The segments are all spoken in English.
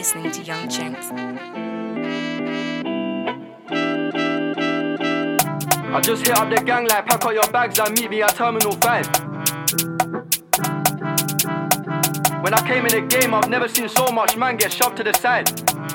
listening to Young Jinx. I just hit up the gang like pack up your bags and meet me at Terminal 5. When I came in the game, I've never seen so much man get shoved to the side.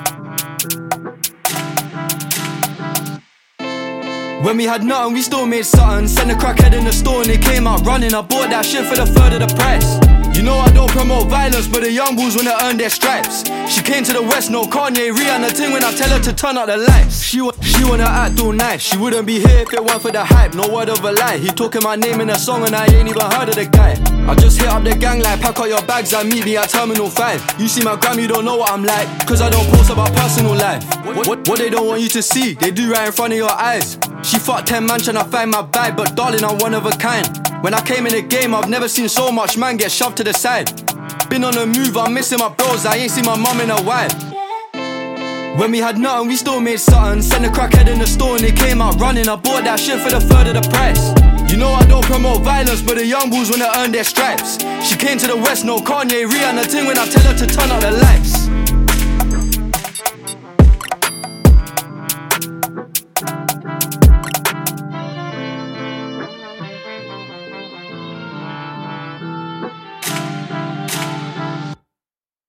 When we had nothing, we still made something. Sent a crackhead in the store and they came out running. I bought that shit for the third of the price. You know I don't promote violence, but the young bulls wanna earn their stripes. She came to the west, no Kanye, Rihanna ting when I tell her to turn up the lights. She wanna act all nice, she wouldn't be here if it weren't for the hype. No word of a lie, he talking my name in a song and I ain't even heard of the guy. I just hit up the gang like pack up your bags and meet me at Terminal 5. You see my gram, you don't know what I'm like, cause I don't post about personal life. What they don't want you to see, they do right in front of your eyes. She fucked 10 man tryna find my vibe, but darling, I'm one of a kind. When I came in the game, I've never seen so much man get shoved to the side. Been on the move, I'm missing my bros, I ain't seen my mum in a while. When we had nothing, we still made something. Sent a crackhead in the store and they came out running. I bought that shit for the third of the price. You know I don't promote violence, but the young bulls wanna earn their stripes. She came to the west, no Kanye, Rihanna ting when I tell her to turn up the lights.